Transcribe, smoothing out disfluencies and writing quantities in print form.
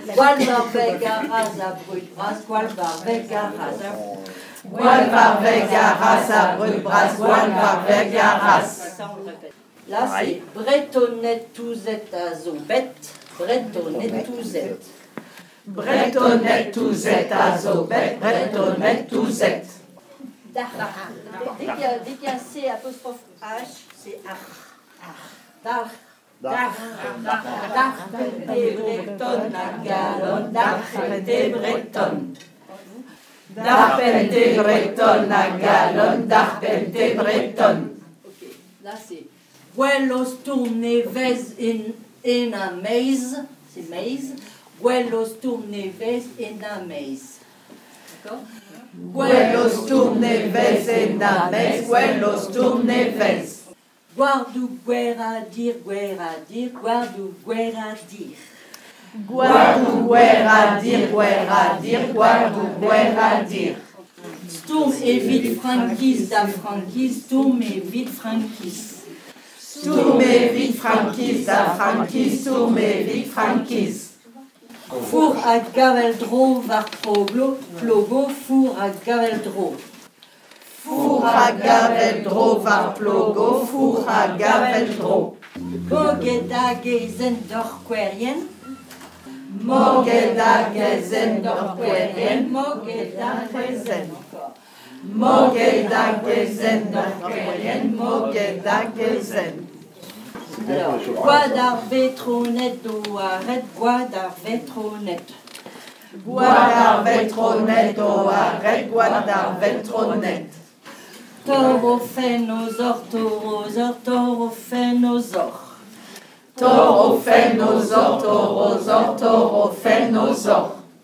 Gualvarvega rasa brudbras, gualvarvega rasa. Gualvarvega rasa brudbras, gualvarvega ras. Là, c'est Bretonnette touzette azobet, Bretonnette touzette. Bretonnette touzette azobet, Bretonnette touzette. Dès qu'il y a C apostrophe H, c'est Dar. Darpente breton à galon, darpente breton. Darpente breton à galon, darpente breton. Ok, là c'est Vuelos tourneves in a maze, c'est maze. Vuelos tourneves in a maze. D'accord? Vuelos tourneves in a maze, vuelos tourneves. Guardo guerra dir, guardo guerra dir. Guardo guerra dir, guardo guerra dir. Sturm evit franquis da franquis, sturm evit franquis. Sturm evit franquis da franquis, sturm evit franquis. Four a gaveldro var plogo, four a gaveldro. Four a gaveldro var plogo, four a gaveldro. Mogeda gezen dorquerien. Mogeda gezen dorquerien, mogeda gezen. Mogeda gezen dorquerien, mogeda gezen. Alors, guadar vetronet doaret, guadar vetronet. Guadar vetronet doaret, guadar vetronet. Torophénosor, torosor, torophénosor. Torophénosor, torosor, torophénosor.